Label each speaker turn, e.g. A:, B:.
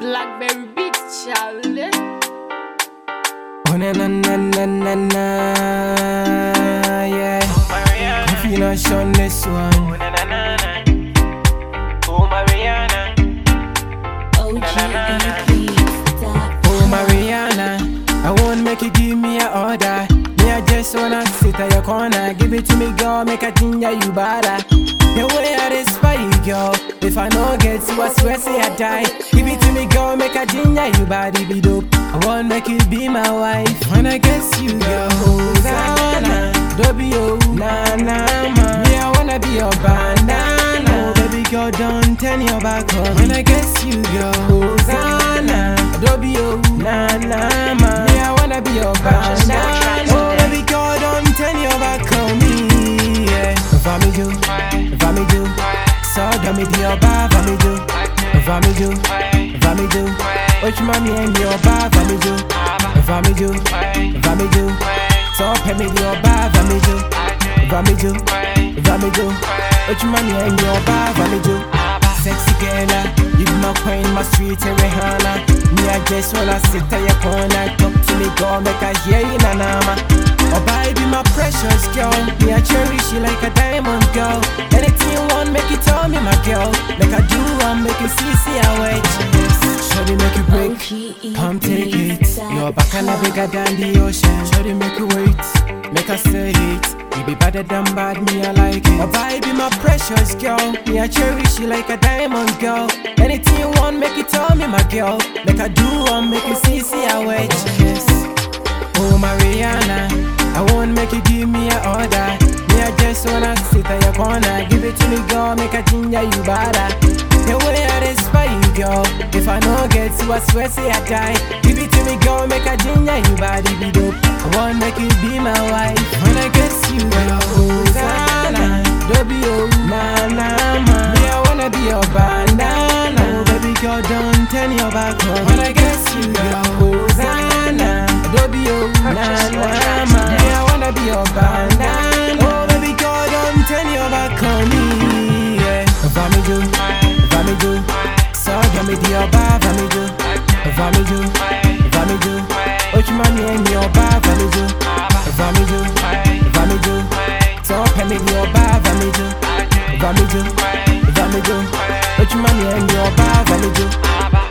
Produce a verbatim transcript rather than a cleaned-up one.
A: Blackberry beat, Charlie.
B: Oh na na na na na na, yeah. If you not on this one.
C: Oh na na na na. Oh Mariana.
D: O G E Beats.
B: Oh Mariana, I won't make you give me a order. Me I just wanna sit at your corner. Give it to me, girl, make a ginger you better. The way I despise you, girl. If I no get you, I swear say I die. Give it to me, girl, make a ginger you body be dope. I want make you be my wife. When I get you, girl, Hosanna, W na na ma. Me I wanna be your bandana. Oh baby girl, don't turn your back on. When I get you, girl, Hosanna, W na na ma. Me I wanna be your bandana. Oh baby girl, don't turn your back on me. Yeah, vami do, vami do. So dami di oba, vami do, vami do, vami do. Ochi mami and your ba, vami do, vami do, vami do. So pemi di oba, vami do, vami do, vami do. Ochi mami and your ba, vami do. Sexy girl, you be my queen, my sweet Rihanna. Me I just wanna sit at your corner, talk to me, girl, make I hear you na na ma. Oh baby, my precious girl, me I cherish you like a diamond girl. Anything you want, make you tell me, my girl. Make I do one, make you see, see how wait. Shawty make you break, come take it. Your back and bigger than the ocean. Shawty make you wait, make I say it. You be better than bad, me I like it. Oh baby, my precious girl, me I cherish you like a diamond girl. Anything you want, make you tell me, my girl. Make I do one, make you see, see how wait. Yes. Oh Mariana, I won't make you give me a order. Me I just wanna sit at your corner. Give it to me, girl, make a ginger you better. The way I despise you, girl. If I no get you, I swear say I die. Give it to me, girl, make a ginger you body be dope. I want make you be my wife. When I get you, girl, Hosanna, W na na ma. Me I wanna be your bandana. Oh baby girl, don't turn your back on. When I get you, girl, Hosanna, W na na ma. Me I wanna be your bandana. Oh baby girl, don't turn your back on me. Yeah, vami do, vami do. So vami di oba, vami do, vami do, vami do. Ochi mami and your ba, vami do, vami do, vami do. So pemi di oba, vami do, vami do, vami do. Ochi mami and your ba, vami do.